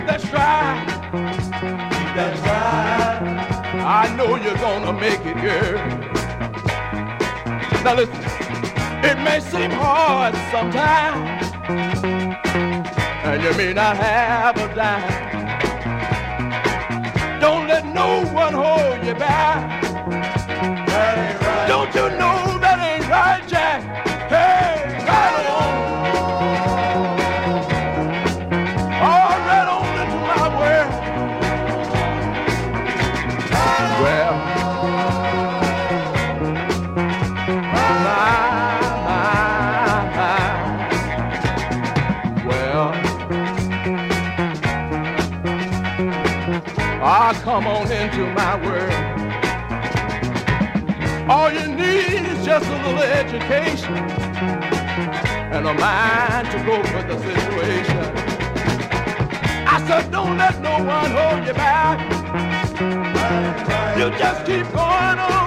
That's right. That's right. I know you're gonna make it, girl. Now listen, it may seem hard sometimes, and you may not have a dime. Don't let no one hold you back. That ain't right. Don't you know that ain't right, Jack? Hey, right on. Oh, right on into my world. Well, come on into my world. All you need is just a little education and a mind to go with the situation. I said, don't let no one hold you back. You just keep going on.